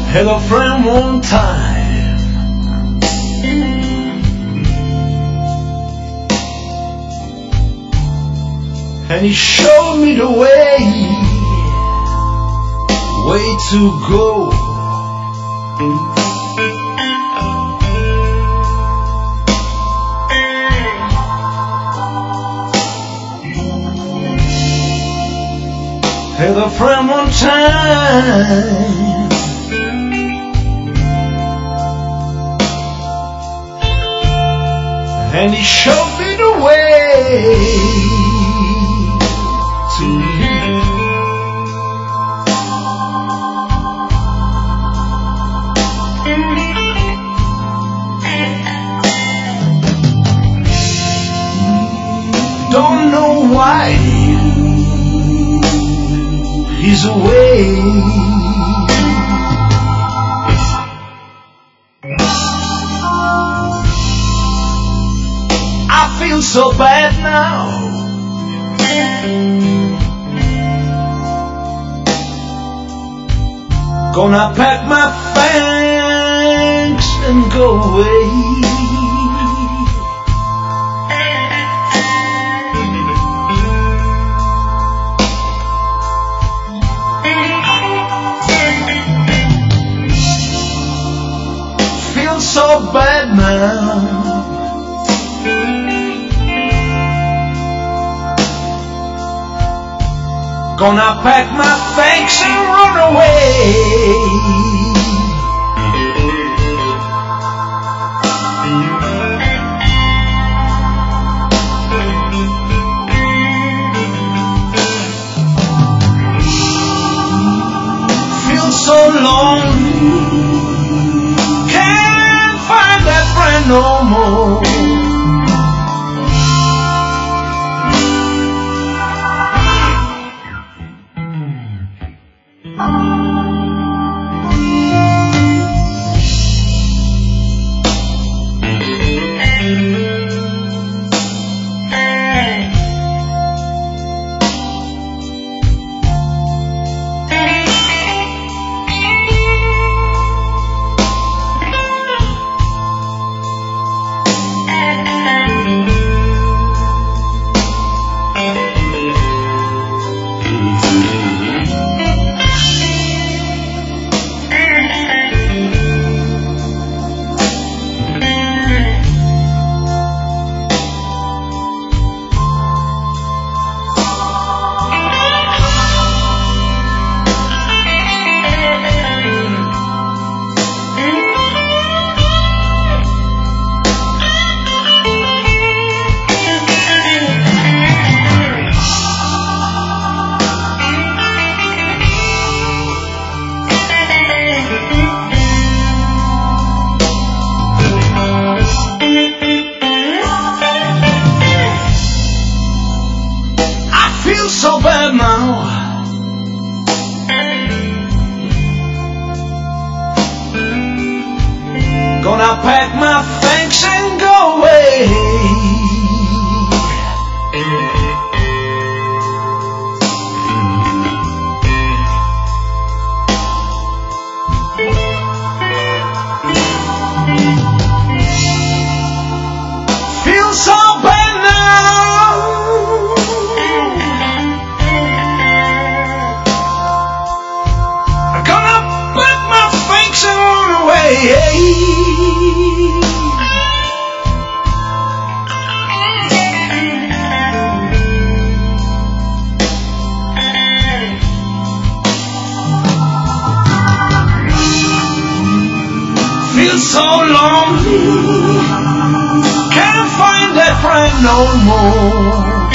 Had a friend one time, and he showed me the way to go. Had a friend one time, and he showed me the way to live. Don't know why he's away. I feel so bad now. Gonna pack my things and go away. So bad now. Gonna pack my things and run away. Feel so lonely, no more. So bad now. Gonna pack my things and go away. Feel so bad now. Feel so lonely, can't find that friend no more.